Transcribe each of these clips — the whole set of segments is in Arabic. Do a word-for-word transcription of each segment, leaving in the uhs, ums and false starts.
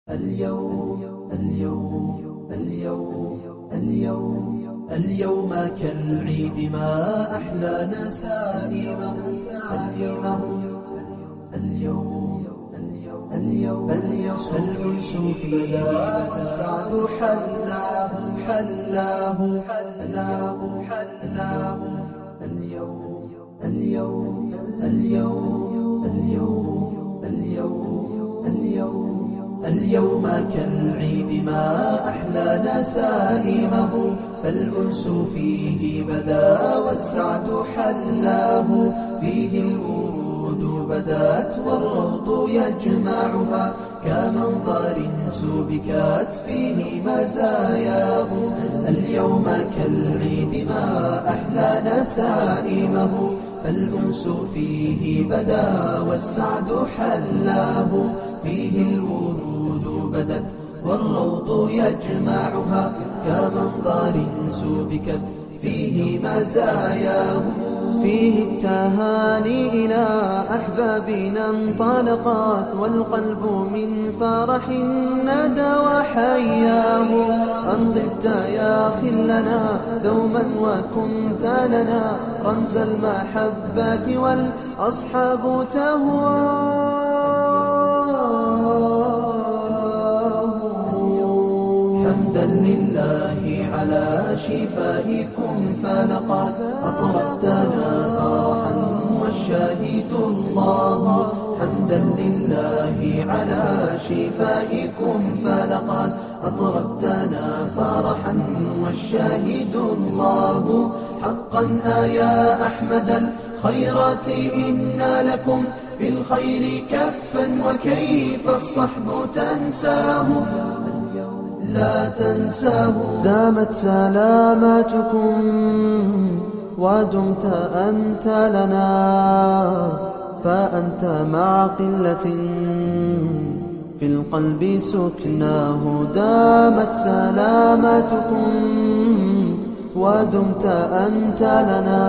اليوم اليوم اليوم اليوم اليوم كالعيد ما أحلى نسائمه اليوم اليوم اليوم الأنس فيها والسعد حلاه حلاه حلاه حلاه اليوم اليوم اليوم اليوم اليوم اليوم اليوم كالعيد ما أحلى نسائمه فالأنس فيه بدا والسعد حلاه فيه الورود بدات والروض يجمعها كمنظر سبكت فيه مزاياه اليوم كالعيد ما أحلى نسائمه فالأنس فيه بدا والسعد حلاه فيه الورود بدت والروض يجمعها كمنظر سبكت فيه مزاياه فيه التهاني إلى أحبابنا انطلقت والقلب من فرح ندى وحياه أن طبت يا خلنا دوما وكنت لنا رمز المحبة والأصحاب تهواه حمدا لله على شفائكم فلقد أطربتنا فرحا والشاهد الله حمدا لله على شفائكم فلقد أطربتنا فرحا والشاهد الله حقا يا أحمد الخيرات إنا لكم في الخير كفا وكيف الصحب تنساه لا تنساه دامت سلاماتكم ودمت أنت لنا فأنت مع قلة في القلب سكناه دامت سلاماتكم ودمت أنت لنا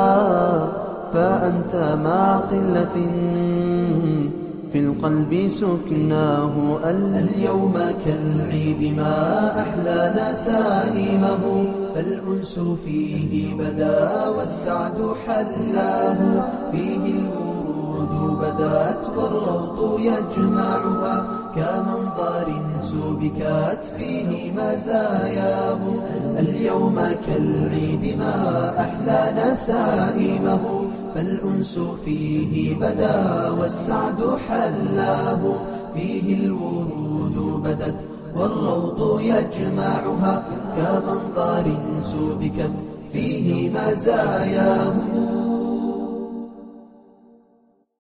فأنت مع قلة في القلب سكناه اليوم كالعيد ما أحلى نسائمه فالأنس فيه بدا والسعد حلاه فيه الورود بدات والروض يجمعها كمنظر سبكت فيه مزاياه اليوم كالعيد ما أحلى نسائمه فالأنس فيه بدا والسعد حلاه فيه الورود بدت والروض يجمعها كمنظر سبكت فيه مزاياه